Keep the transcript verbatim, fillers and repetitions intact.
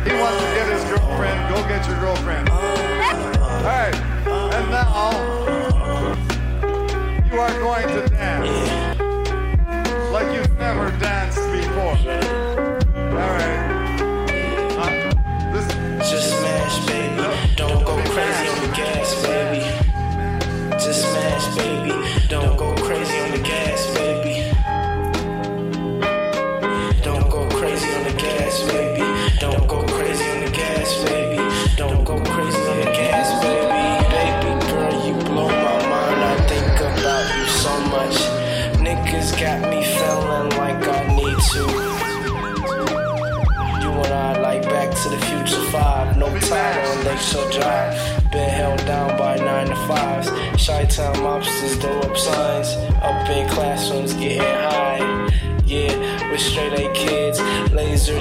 He wants to get his girlfriend. Go get your girlfriend. Alright, and now you are going to dance like you've never danced before. Alright. Uh, this Just smash, baby. Don't go crazy on the gas, baby. Just smash, baby. Don't go crazy on the gas, baby. Don't go crazy on the gas, baby. Don't go crazy on the gas, baby. Don't go crazy on the gas, baby. Baby girl, you blow my mind. I think about you so much. Niggas got me feeling like I need to. You and I like Back to the Future five. No time on Lakeshore Drive. Been held down by nine to fives. Chi-Town mobsters throw up signs. Up in classrooms getting high. Yeah, we're straight A kids. Laser